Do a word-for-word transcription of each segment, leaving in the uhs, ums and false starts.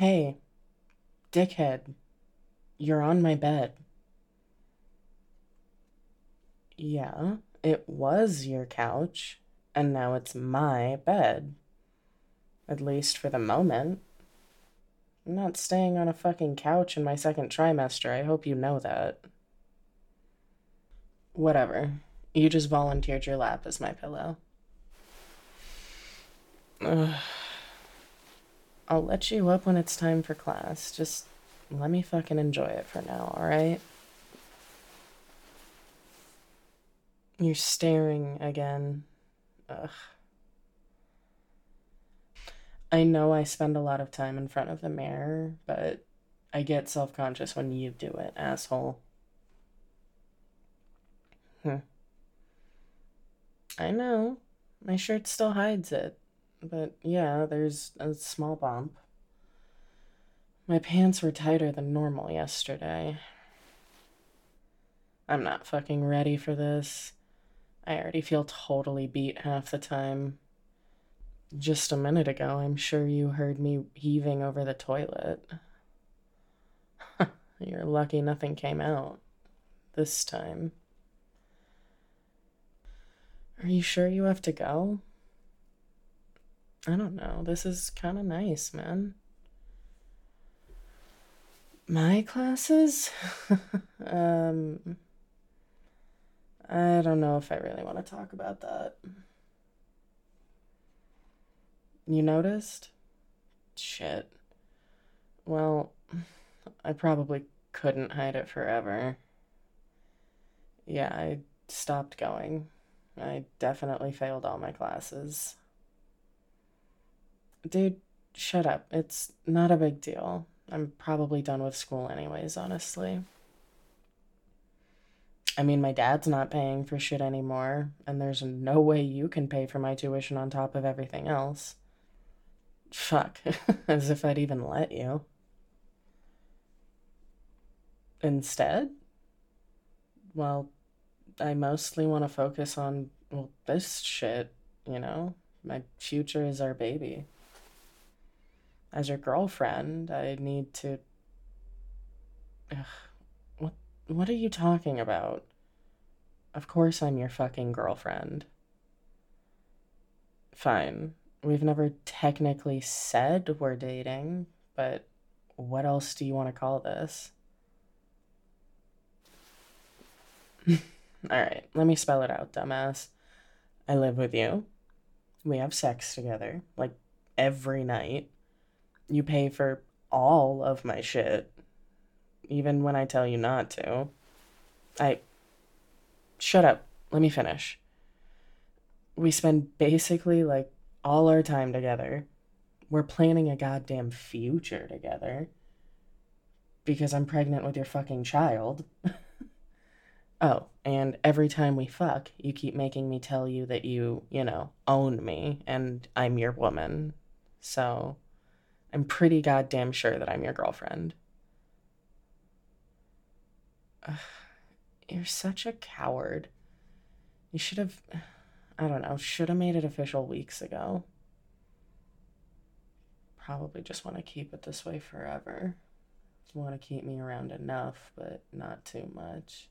Hey, dickhead, you're on my bed. Yeah, it was your couch, and now it's my bed. At least for the moment. I'm not staying on a fucking couch in my second trimester. I hope you know that. Whatever. You just volunteered your lap as my pillow. Ugh. I'll let you up when it's time for class. Just let me fucking enjoy it for now, alright? You're staring again. Ugh. I know I spend a lot of time in front of the mirror, but I get self conscious when you do it, asshole. Hm. I know. My shirt still hides it. But yeah, there's a small bump. My pants were tighter than normal yesterday. I'm not fucking ready for this. I already feel totally beat half the time. Just a minute ago, I'm sure you heard me heaving over the toilet. You're lucky nothing came out. This time. Are you sure you have to go? I don't know. This is kind of nice, man. My classes? um, I don't know if I really want to talk about that. You noticed? Shit. Well, I probably couldn't hide it forever. Yeah, I stopped going. I definitely failed all my classes. Dude, shut up. It's not a big deal. I'm probably done with school anyways, honestly. I mean, my dad's not paying for shit anymore, and there's no way you can pay for my tuition on top of everything else. Fuck, as if I'd even let you. Instead, well, I mostly want to focus on, well, this shit, you know? My future is our baby. As your girlfriend, I need to. Ugh, what, what are you talking about? Of course I'm your fucking girlfriend. Fine. We've never technically said we're dating, but what else do you want to call this? Alright, let me spell it out, dumbass. I live with you. We have sex together, like every night. You pay for all of my shit, even when I tell you not to. I. Shut up. Let me finish. We spend basically like all our time together. We're planning a goddamn future together because I'm pregnant with your fucking child. Oh, and every time we fuck, you keep making me tell you that you, you know, own me and I'm your woman. So I'm pretty goddamn sure that I'm your girlfriend. Ugh, you're such a coward. You should have, I don't know, should have made it official weeks ago. Probably just want to keep it this way forever. Want to keep me around enough, but not too much.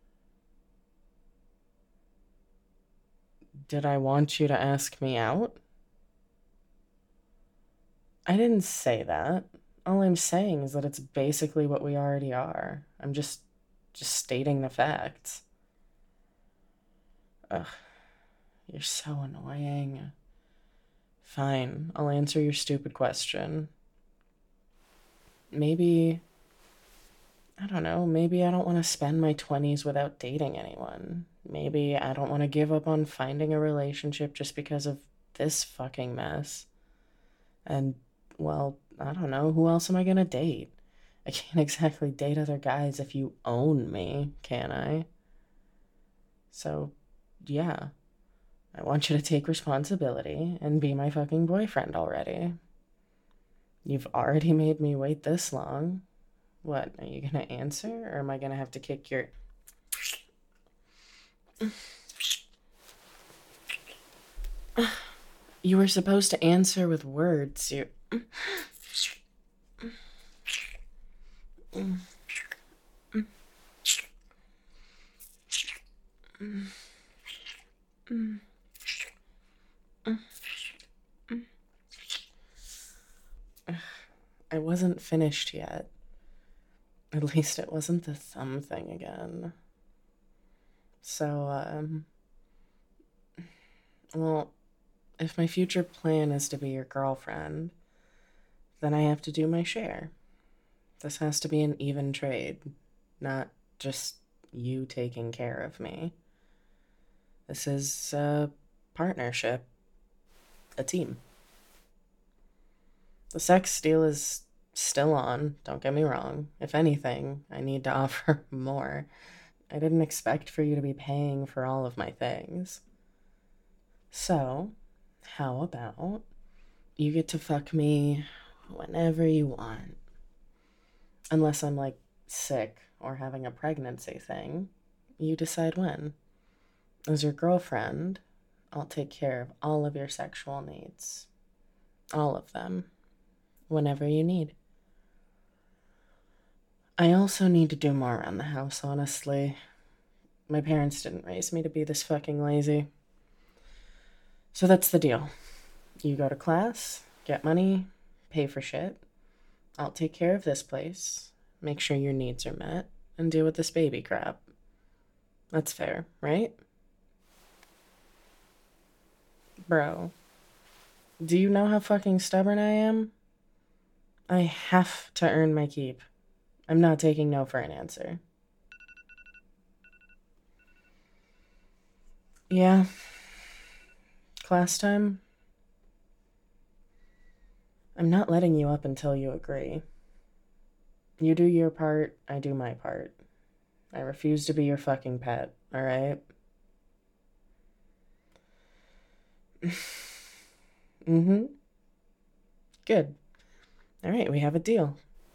Did I want you to ask me out? I didn't say that. All I'm saying is that it's basically what we already are. I'm just just stating the facts. Ugh, you're so annoying. Fine, I'll answer your stupid question. Maybe, I don't know, maybe I don't want to spend my twenties without dating anyone. Maybe I don't want to give up on finding a relationship just because of this fucking mess. And, well, I don't know, who else am I gonna date? I can't exactly date other guys if you own me, can I? So, yeah, I want you to take responsibility and be my fucking boyfriend already. You've already made me wait this long. What, are you gonna answer, or am I gonna have to kick your. You were supposed to answer with words. You. I wasn't finished yet. At least it wasn't the thumb thing again. So, um, well, if my future plan is to be your girlfriend, then I have to do my share. This has to be an even trade, not just you taking care of me. This is a partnership, a team. The sex deal is still on, don't get me wrong. If anything, I need to offer more. I didn't expect for you to be paying for all of my things. So, how about you get to fuck me whenever you want? Unless I'm like sick or having a pregnancy thing, you decide when. As your girlfriend, I'll take care of all of your sexual needs. All of them. Whenever you need. I also need to do more around the house, honestly. My parents didn't raise me to be this fucking lazy. So that's the deal. You go to class, get money, pay for shit. I'll take care of this place, make sure your needs are met, and deal with this baby crap. That's fair, right? Bro, do you know how fucking stubborn I am? I have to earn my keep. I'm not taking no for an answer. Yeah. Class time? I'm not letting you up until you agree. You do your part, I do my part. I refuse to be your fucking pet, alright? Mm-hmm. Good. Alright, we have a deal.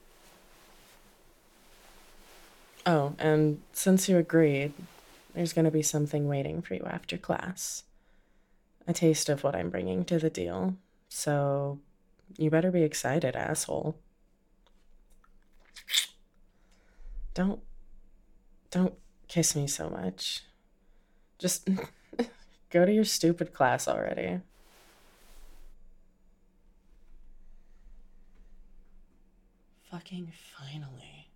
Oh, and since you agreed, there's gonna be something waiting for you after class. A taste of what I'm bringing to the deal. So, you better be excited, asshole. Don't, don't kiss me so much. Just go to your stupid class already. Fucking finally.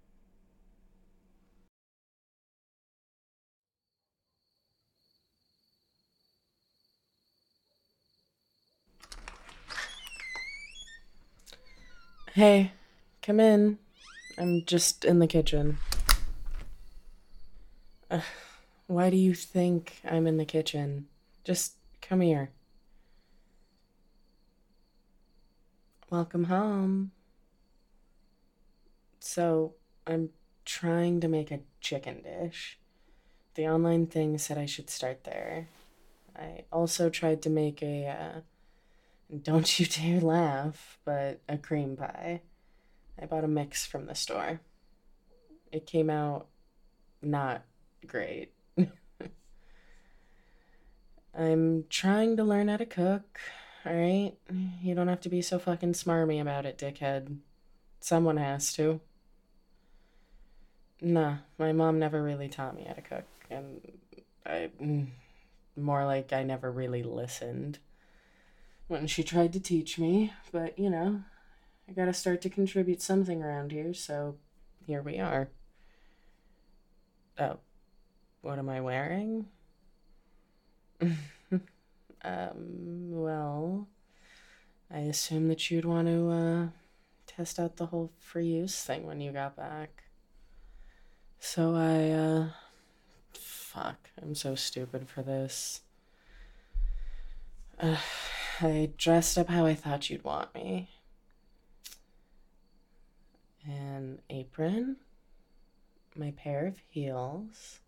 Hey, come in. I'm just in the kitchen. Uh, why do you think I'm in the kitchen? Just come here. Welcome home. So, I'm trying to make a chicken dish. The online thing said I should start there. I also tried to make a, uh, don't you dare laugh, but a cream pie. I bought a mix from the store. It came out not great. I'm trying to learn how to cook, alright? You don't have to be so fucking smarmy about it, dickhead. Someone has to. Nah, my mom never really taught me how to cook, and I. mm, More like I never really listened when she tried to teach me, but you know, I gotta start to contribute something around here, so here we are. Oh, what am I wearing? um, well, I assume that you'd want to, uh, test out the whole free use thing when you got back. So I, uh, fuck, I'm so stupid for this. Uh, I dressed up how I thought you'd want me. An apron, my pair of heels,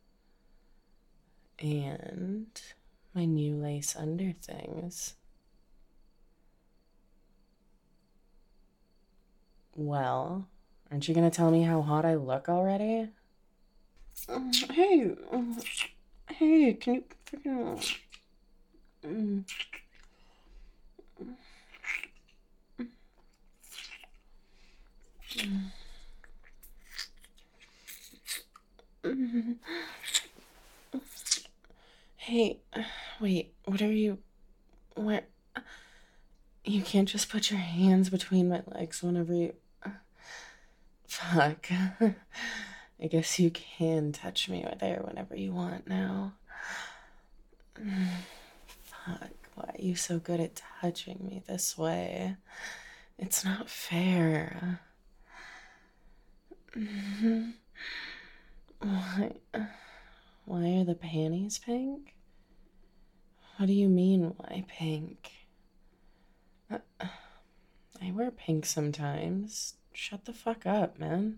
and my new lace under things. Well, aren't you gonna tell me how hot I look already? Um, hey, um, hey, can you freaking. Mm, mm. Hey, wait, what are you. Where. You can't just put your hands between my legs whenever you... Fuck. I guess you can touch me there whenever you want now. Fuck, why are you so good at touching me this way? It's not fair. Why, why are the panties pink? What do you mean, why pink? I wear pink sometimes. Shut the fuck up, man.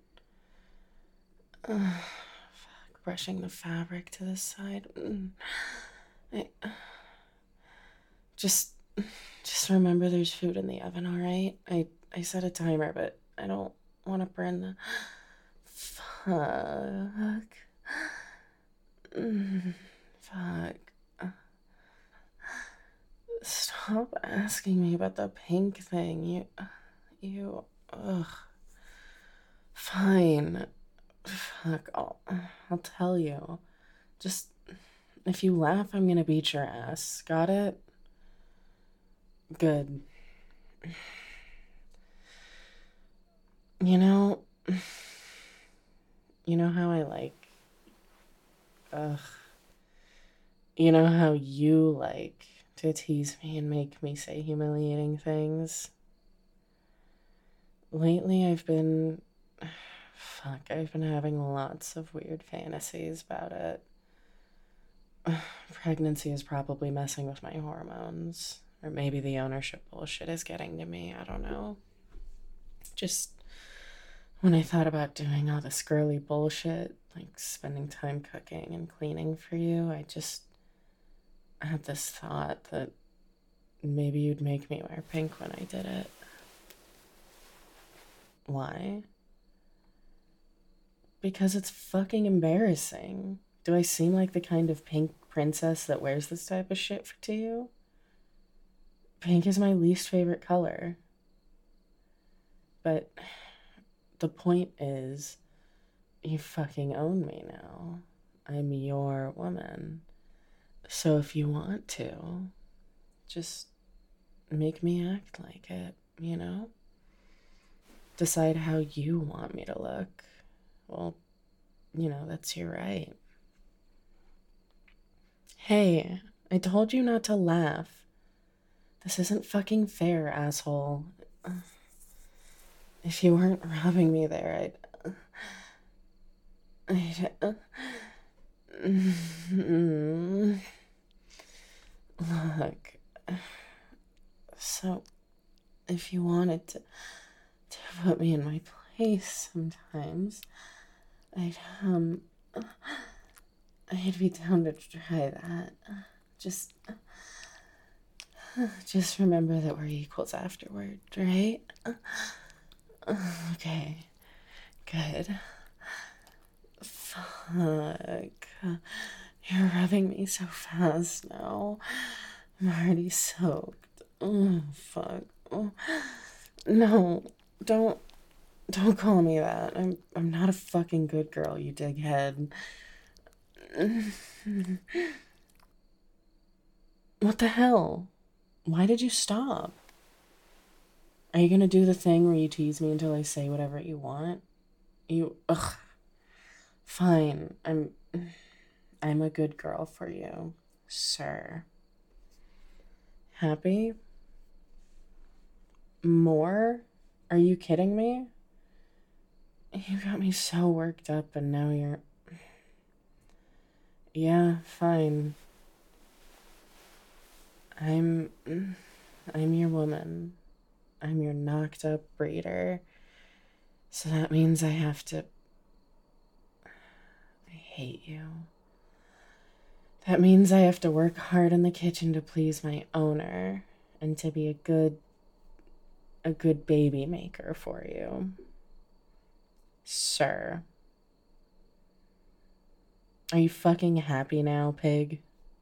Uh, fuck, brushing the fabric to the side. I, just, just remember there's food in the oven, alright? I, I set a timer, but I don't want to burn the... Fuck. Fuck. Stop asking me about the pink thing. You, you, ugh. Fine. Fuck, I'll, I'll tell you. Just, if you laugh, I'm gonna beat your ass. Got it? Good. You know, you know how I like, ugh. You know how you like to tease me and make me say humiliating things? Lately, I've been... Fuck, I've been having lots of weird fantasies about it. Pregnancy is probably messing with my hormones. Or maybe the ownership bullshit is getting to me, I don't know. Just... when I thought about doing all this girly bullshit, like spending time cooking and cleaning for you, I just... I had this thought that maybe you'd make me wear pink when I did it. Why? Because it's fucking embarrassing. Do I seem like the kind of pink princess that wears this type of shit to you? Pink is my least favorite color. But the point is, you fucking own me now. I'm your woman. So if you want to, just make me act like it, you know? Decide how you want me to look. Well, you know, that's your right. Hey, I told you not to laugh. This isn't fucking fair, asshole. If you weren't robbing me there, I'd... I'd... Look, so if you wanted to, to put me in my place sometimes, I'd, um, I'd be down to try that. Just, just remember that we're equals afterward, right? Okay, good. Fuck. You're rubbing me so fast now. I'm already soaked. Oh, fuck. Oh. No, don't, don't call me that. I'm, I'm not a fucking good girl, you dighead. What the hell? Why did you stop? Are you gonna do the thing where you tease me until I say whatever you want? You, ugh. Fine, I'm... I'm a good girl for you, sir. Happy? More? Are you kidding me? You got me so worked up and now you're... Yeah, fine. I'm... I'm your woman. I'm your knocked up breeder. So that means I have to... I hate you. That means I have to work hard in the kitchen to please my owner and to be a good, a good baby maker for you. Sir. Are you fucking happy now, pig?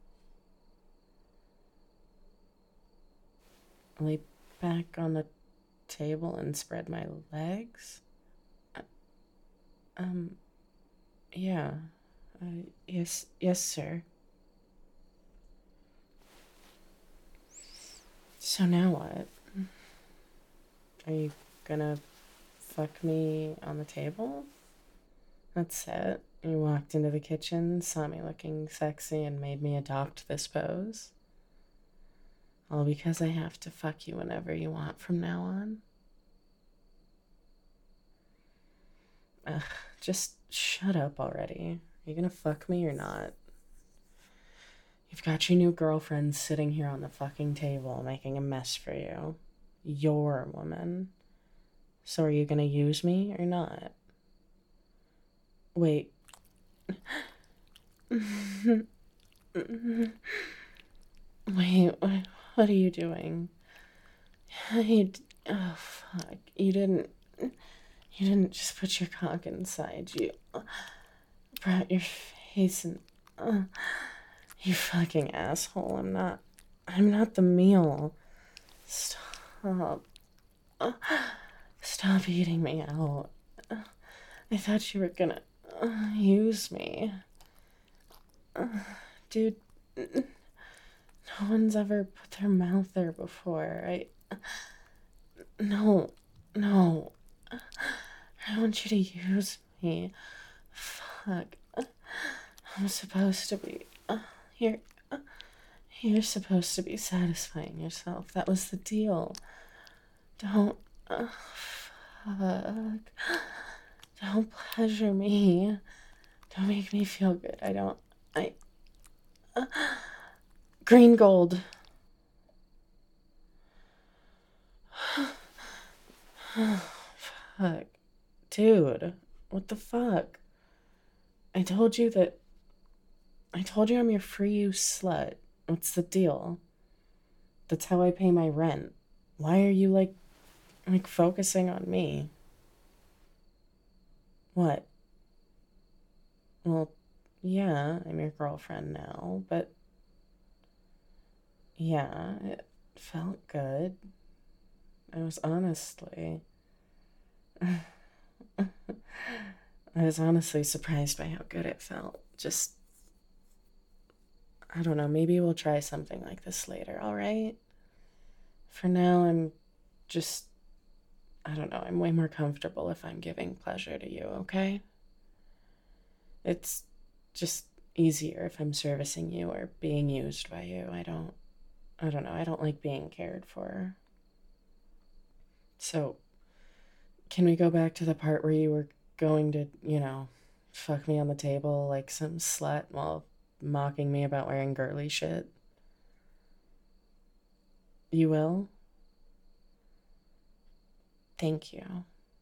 Lay back on the table and spread my legs? Uh, um, yeah. Uh, yes, yes, sir. So now what? Are you gonna fuck me on the table? That's it. You walked into the kitchen, saw me looking sexy, and made me adopt this pose? All because I have to fuck you whenever you want from now on? Ugh, just shut up already. Are you gonna fuck me or not? You've got your new girlfriend sitting here on the fucking table making a mess for you. Your woman. So are you gonna use me or not? Wait. Wait, what are you doing? You, oh, fuck. You didn't. You didn't just put your cock inside. You brought your face in. Uh, you fucking asshole. I'm not. I'm not the meal. Stop. Uh, stop eating me out. Uh, I thought you were gonna uh, use me. Uh, dude, no one's ever put their mouth there before. I. No, no. I want you to use me. Fuck. I'm supposed to be. Uh, you're. Uh, you're supposed to be satisfying yourself. That was the deal. Don't. Uh, fuck. Don't pleasure me. Don't make me feel good. I don't. I. Uh, green gold. Fuck. Dude, what the fuck? I told you that. I told you I'm your free use slut. What's the deal? That's how I pay my rent. Why are you like. like focusing on me? What? Well, yeah, I'm your girlfriend now, but. Yeah, it felt good. I was honestly. I was honestly surprised by how good it felt. Just, I don't know, maybe we'll try something like this later, alright? For now, I'm just, I don't know, I'm way more comfortable if I'm giving pleasure to you, okay? It's just easier if I'm servicing you or being used by you. I don't, I don't know, I don't like being cared for. So, can we go back to the part where you were going to, you know, fuck me on the table like some slut while mocking me about wearing girly shit? You will? Thank you.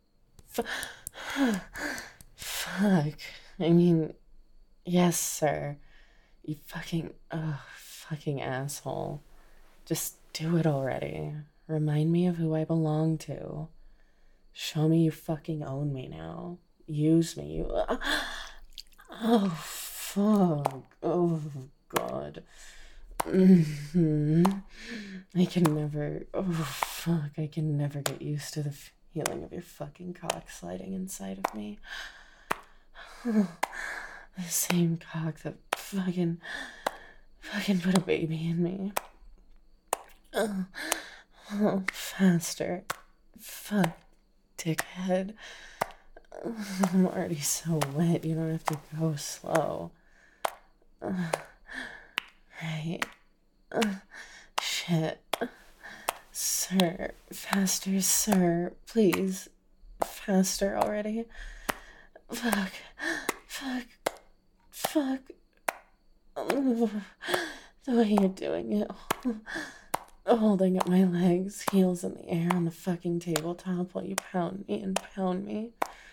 F- Fuck. I mean, yes, sir. You fucking, ugh, fucking asshole. Just do it already. Remind me of who I belong to. Show me you fucking own me now. Use me. You. Oh, fuck. Oh, God. Mm-hmm. I can never. Oh, fuck. I can never get used to the feeling of your fucking cock sliding inside of me. Oh, the same cock that fucking. fucking put a baby in me. Oh, oh faster. Fuck. Dickhead. I'm already so wet, you don't have to go slow. Uh, right. Uh, shit. Sir. Faster, sir. Please. Faster already. Fuck. Fuck. Fuck. Oh, the way you're doing it. Holding up my legs, heels in the air on the fucking tabletop while you pound me and pound me.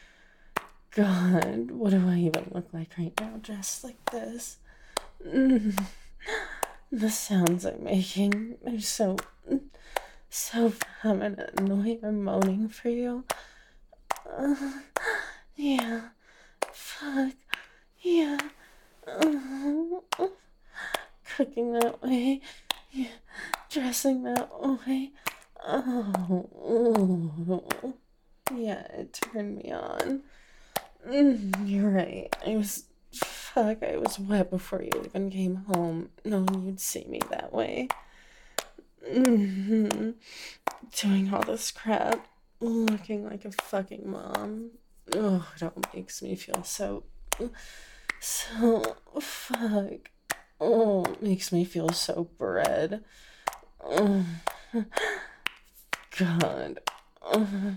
God, what do I even look like right now dressed like this? Mm. The sounds I'm making, they're so, so feminine, the way I'm moaning for you. Uh, yeah, fuck, yeah. Uh, cooking that way, yeah. Dressing that way. Oh, oh, yeah, it turned me on. Mm, you're right. I was, fuck, I was wet before you even came home, knowing you'd see me that way. Mm-hmm. Doing all this crap. looking like a fucking mom. Oh, it all makes me feel so, so, fuck. Oh, it makes me feel so bred. Oh, God. Oh,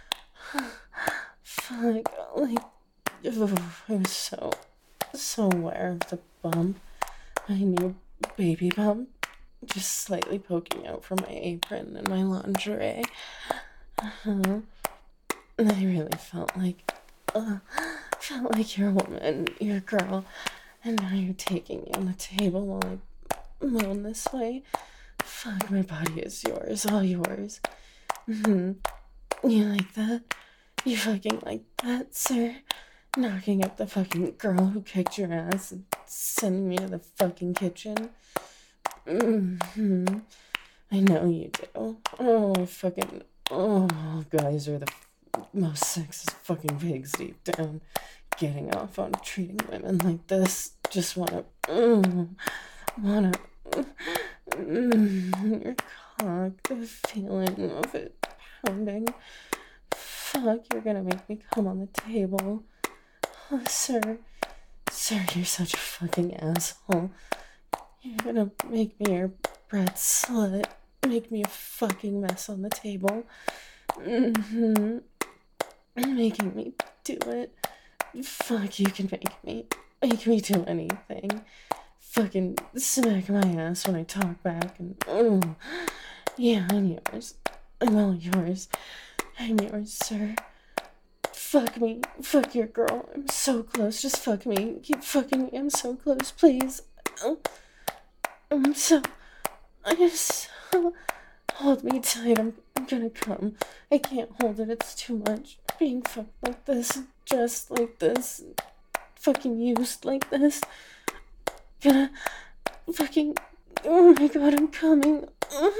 fuck. Like, oh, I was so, so aware of the bump. My new baby bump. Just slightly poking out from my apron and my lingerie. Uh-huh. And I really felt like, uh, felt like you're a woman, you're a girl, and now you're taking me on the table while I moan this way. Fuck, my body is yours, all yours. Mm-hmm. You like that? You fucking like that, sir? Knocking up the fucking girl who kicked your ass and sending me to the fucking kitchen? Mm-hmm. I know you do. Oh, fucking, oh, guys are the most sexist fucking pigs deep down. Getting off on treating women like this. Just wanna, mm, wanna, mm, your cock, the feeling of it pounding. Fuck, you're gonna make me come on the table. Oh, sir, sir, you're such a fucking asshole. You're gonna make me your bread slut. Make me a fucking mess on the table. Mm-hmm. Making me do it. Fuck, you can make me. Make me do anything. Fucking smack my ass when I talk back and. Oh, yeah, I'm yours. I'm all yours. I'm yours, sir. Fuck me. Fuck your girl. I'm so close. Just fuck me. Keep fucking me. I'm so close, please. Oh, I'm so. I just. Hold me tight. I'm, I'm gonna come. I can't hold it. It's too much. Being fucked like this. Dressed like this. Fucking used like this. Gonna. Fucking. Oh my god, I'm coming. Oh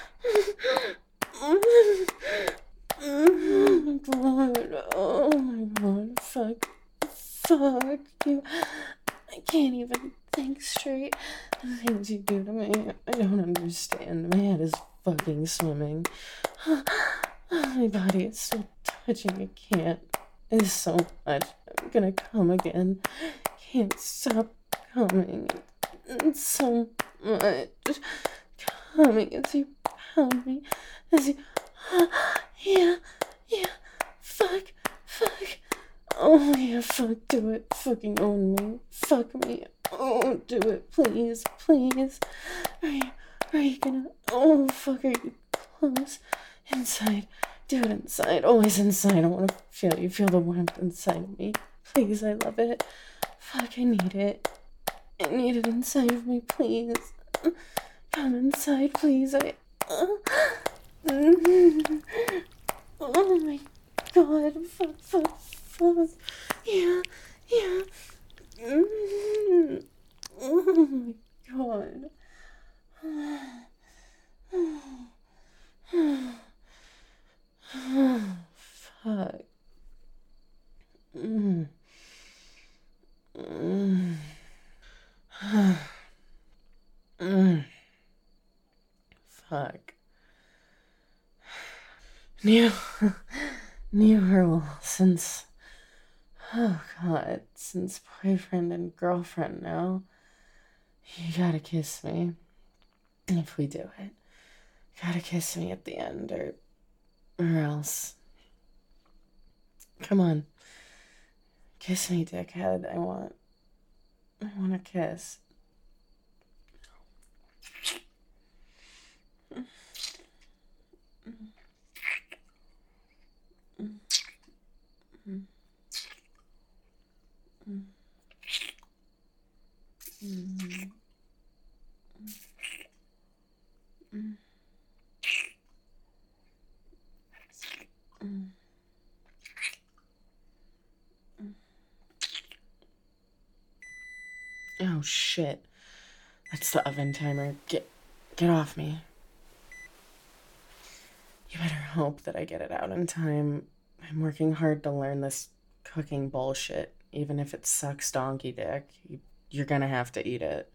my god. Oh my god. Fuck. Fuck you. I can't even think straight. The things you do to me, I don't understand. My head is fucking swimming. My body is still touching. I can't. It's so much. I'm gonna come again. Can't stop coming. It's so much. Coming as you pound me. As you. Yeah. Yeah. Fuck. Fuck. Oh, yeah, fuck, do it. Fucking own me. Fuck me. Oh, do it, please, please. Are you, are you gonna, oh, fuck, are you close? Inside. Do it inside. Always inside. I wanna feel you. Feel the warmth inside of me. Please, I love it. Fuck, I need it. I need it inside of me, please. Come inside, please. I, oh, oh my god. Fuck, fuck. Oh, yeah, yeah. Mm. Oh my god. Fuck. Mm. Mm. Mm. Fuck. New, new rule since. Oh god, since boyfriend and girlfriend now, you gotta kiss me. If we do it, gotta kiss me at the end, or, or else. Come on, kiss me, dickhead. I want, I want a kiss. Mm. Mm. Mm. Mm. Oh shit. That's the oven timer. Get get off me. You better hope that I get it out in time. I'm working hard to learn this cooking bullshit. Even if it sucks donkey dick, you, you're gonna have to eat it.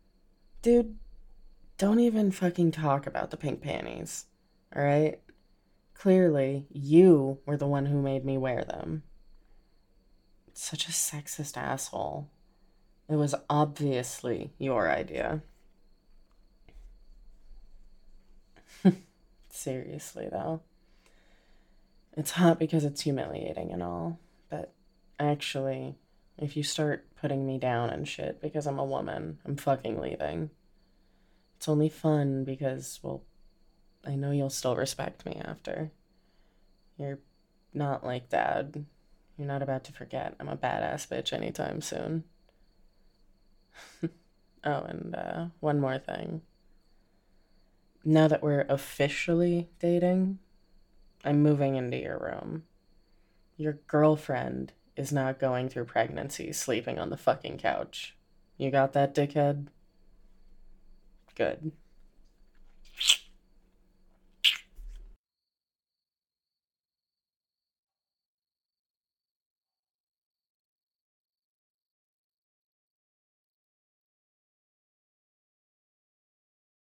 Dude, don't even fucking talk about the pink panties. Alright? Clearly, you were the one who made me wear them. Such a sexist asshole. It was obviously your idea. Seriously, though. It's hot because it's humiliating and all, but actually, if you start putting me down and shit because I'm a woman, I'm fucking leaving. It's only fun because, well, I know you'll still respect me after. You're not like Dad. You're not about to forget I'm a badass bitch anytime soon. Oh, and uh, one more thing. Now that we're officially dating, I'm moving into your room. Your girlfriend is not going through pregnancy sleeping on the fucking couch. You got that, dickhead? Good.